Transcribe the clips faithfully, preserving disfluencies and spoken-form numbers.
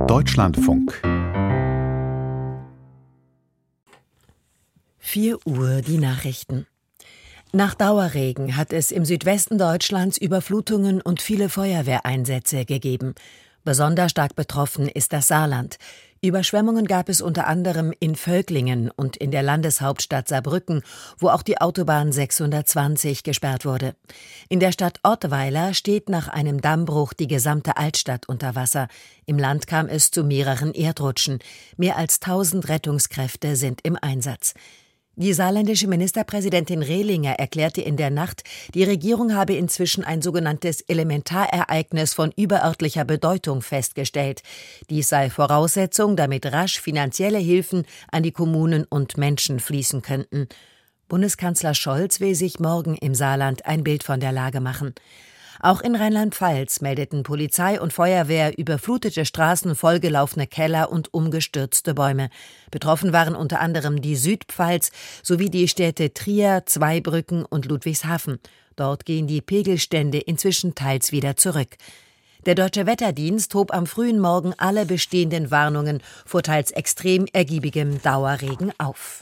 Deutschlandfunk. vier Uhr die Nachrichten. Nach Dauerregen hat es im Südwesten Deutschlands Überflutungen und viele Feuerwehreinsätze gegeben. Besonders stark betroffen ist das Saarland. Überschwemmungen gab es unter anderem in Völklingen und in der Landeshauptstadt Saarbrücken, wo auch die Autobahn sechshundertzwanzig gesperrt wurde. In der Stadt Ottweiler steht nach einem Dammbruch die gesamte Altstadt unter Wasser. Im Land kam es zu mehreren Erdrutschen. Mehr als tausend Rettungskräfte sind im Einsatz. Die saarländische Ministerpräsidentin Rehlinger erklärte in der Nacht, die Regierung habe inzwischen ein sogenanntes Elementarereignis von überörtlicher Bedeutung festgestellt. Dies sei Voraussetzung, damit rasch finanzielle Hilfen an die Kommunen und Menschen fließen könnten. Bundeskanzler Scholz will sich morgen im Saarland ein Bild von der Lage machen. Auch in Rheinland-Pfalz meldeten Polizei und Feuerwehr überflutete Straßen, vollgelaufene Keller und umgestürzte Bäume. Betroffen waren unter anderem die Südpfalz sowie die Städte Trier, Zweibrücken und Ludwigshafen. Dort gehen die Pegelstände inzwischen teils wieder zurück. Der Deutsche Wetterdienst hob am frühen Morgen alle bestehenden Warnungen vor teils extrem ergiebigem Dauerregen auf.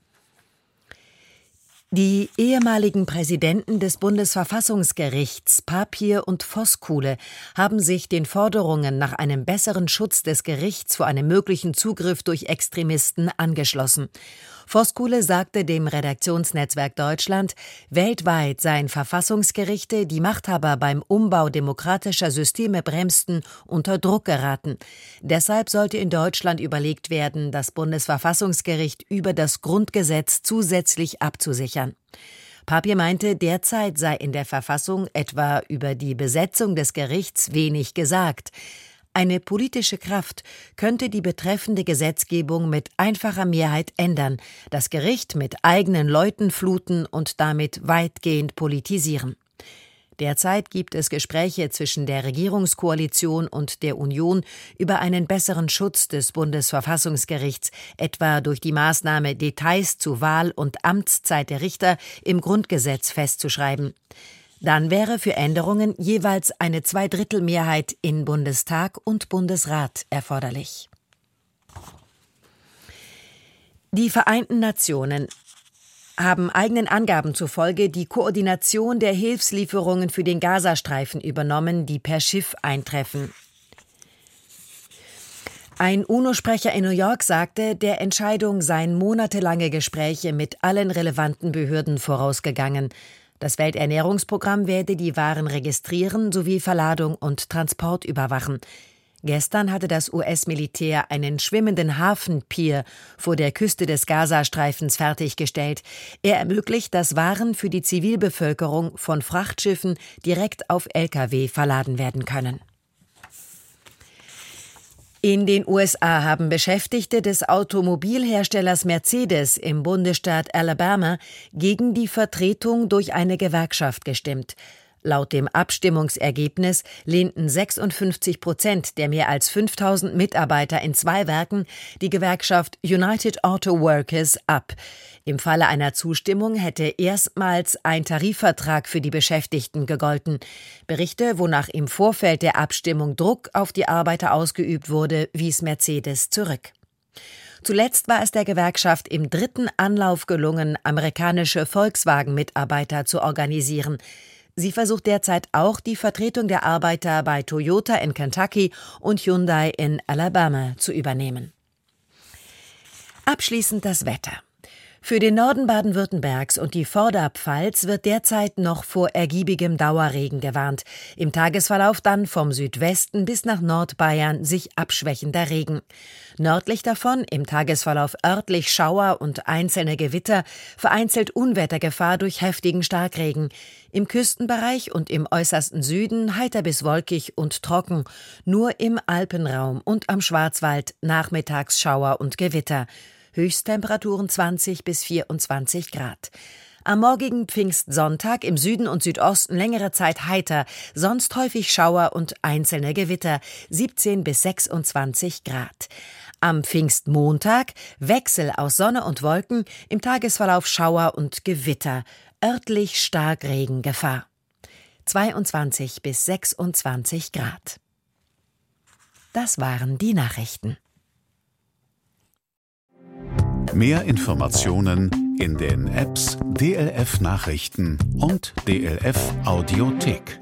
Die ehemaligen Präsidenten des Bundesverfassungsgerichts, Papier und Voskuhle, haben sich den Forderungen nach einem besseren Schutz des Gerichts vor einem möglichen Zugriff durch Extremisten angeschlossen. Voskuhle sagte dem Redaktionsnetzwerk Deutschland, weltweit seien Verfassungsgerichte, die Machthaber beim Umbau demokratischer Systeme bremsten, unter Druck geraten. Deshalb sollte in Deutschland überlegt werden, das Bundesverfassungsgericht über das Grundgesetz zusätzlich abzusichern. Papier meinte, derzeit sei in der Verfassung etwa über die Besetzung des Gerichts wenig gesagt. Eine politische Kraft könnte die betreffende Gesetzgebung mit einfacher Mehrheit ändern, das Gericht mit eigenen Leuten fluten und damit weitgehend politisieren. Derzeit gibt es Gespräche zwischen der Regierungskoalition und der Union über einen besseren Schutz des Bundesverfassungsgerichts, etwa durch die Maßnahme, Details zu Wahl- und Amtszeit der Richter im Grundgesetz festzuschreiben. Dann wäre für Änderungen jeweils eine Zweidrittelmehrheit in Bundestag und Bundesrat erforderlich. Die Vereinten Nationen haben eigenen Angaben zufolge die Koordination der Hilfslieferungen für den Gazastreifen übernommen, die per Schiff eintreffen. Ein UNO-Sprecher in New York sagte, der Entscheidung seien monatelange Gespräche mit allen relevanten Behörden vorausgegangen. Das Welternährungsprogramm werde die Waren registrieren sowie Verladung und Transport überwachen. Gestern hatte das U S-Militär einen schwimmenden Hafenpier vor der Küste des Gazastreifens fertiggestellt. Er ermöglicht, dass Waren für die Zivilbevölkerung von Frachtschiffen direkt auf L K W verladen werden können. In den U S A haben Beschäftigte des Automobilherstellers Mercedes im Bundesstaat Alabama gegen die Vertretung durch eine Gewerkschaft gestimmt. Laut dem Abstimmungsergebnis lehnten sechsundfünfzig Prozent der mehr als fünftausend Mitarbeiter in zwei Werken die Gewerkschaft United Auto Workers ab. Im Falle einer Zustimmung hätte erstmals ein Tarifvertrag für die Beschäftigten gegolten. Berichte, wonach im Vorfeld der Abstimmung Druck auf die Arbeiter ausgeübt wurde, wies Mercedes zurück. Zuletzt war es der Gewerkschaft im dritten Anlauf gelungen, amerikanische Volkswagen-Mitarbeiter zu organisieren. Sie versucht derzeit auch die Vertretung der Arbeiter bei Toyota in Kentucky und Hyundai in Alabama zu übernehmen. Abschließend das Wetter. Für den Norden Baden-Württembergs und die Vorderpfalz wird derzeit noch vor ergiebigem Dauerregen gewarnt. Im Tagesverlauf dann vom Südwesten bis nach Nordbayern sich abschwächender Regen. Nördlich davon im Tagesverlauf örtlich Schauer und einzelne Gewitter, vereinzelt Unwettergefahr durch heftigen Starkregen. Im Küstenbereich und im äußersten Süden heiter bis wolkig und trocken. Nur im Alpenraum und am Schwarzwald nachmittags Schauer und Gewitter. Höchsttemperaturen zwanzig bis vierundzwanzig Grad. Am morgigen Pfingstsonntag im Süden und Südosten längere Zeit heiter, sonst häufig Schauer und einzelne Gewitter, siebzehn bis sechsundzwanzig Grad. Am Pfingstmontag Wechsel aus Sonne und Wolken, im Tagesverlauf Schauer und Gewitter, örtlich Starkregengefahr. zweiundzwanzig bis sechsundzwanzig Grad. Das waren die Nachrichten. Mehr Informationen in den Apps D L F Nachrichten und D L F Audiothek.